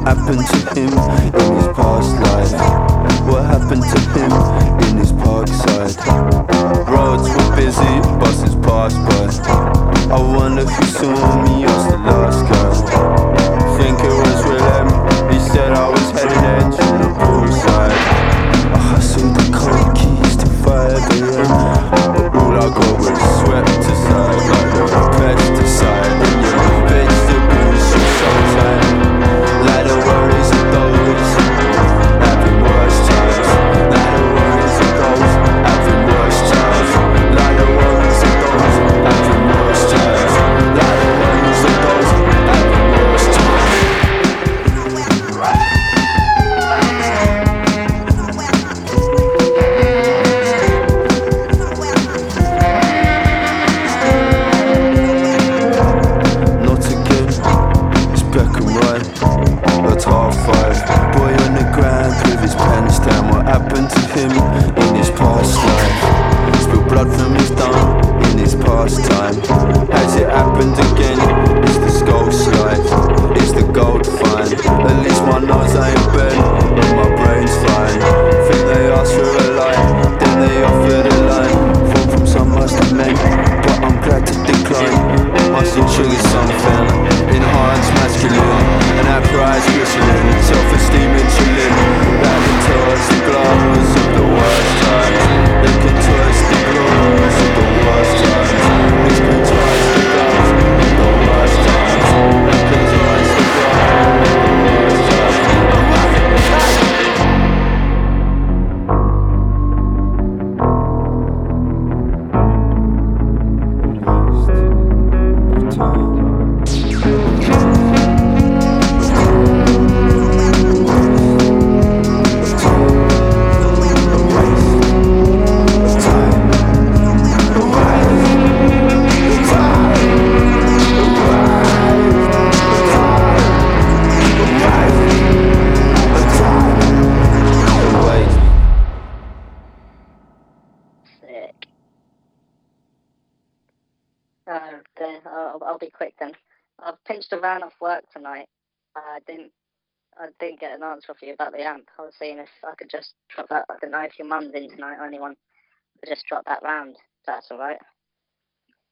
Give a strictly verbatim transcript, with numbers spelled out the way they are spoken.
happened to him in his past life? What happened to him in his parkside? Roads were busy, buses passed by. I wonder if he saw me, asked the last guy. Think it was Willem, he said I was heading in to the poolside. I hustled the cold keys to five a.m. But all I got was swept aside like the pesticide. And your vegetables are so tight, like the worries of those having worse times. Like the worries of those having worse times. Like the worries of those having worse times. Like the worries of those having worse times. Not again, it's black and white. At half five, boy on the ground with his pants down. What happened to him in his past life? Spilled blood from his thumb in his pastime. Has it happened again? It's the skull slide, it's the gold find. At least my nose ain't bent and my brain's fine. Think they asked for a line, then they offered a line. Fall from some master men, but I'm glad to decline. Mustn't trigger something, enhance masculine, and that prize whistling, self-esteem insulin. That can touch the glamours of the worst times. It can touch the glamours of the worst times. It can touch the glamours of the worst times. It can touch the glamours of the worst times. Sick. Uh, okay, I'll, I'll be quick then. I've pinched a van off work tonight. I didn't I didn't get an answer for you about the amp. I was seeing if I could just drop that. I don't know if your mum's in tonight or anyone. But just drop that round. If that's all right.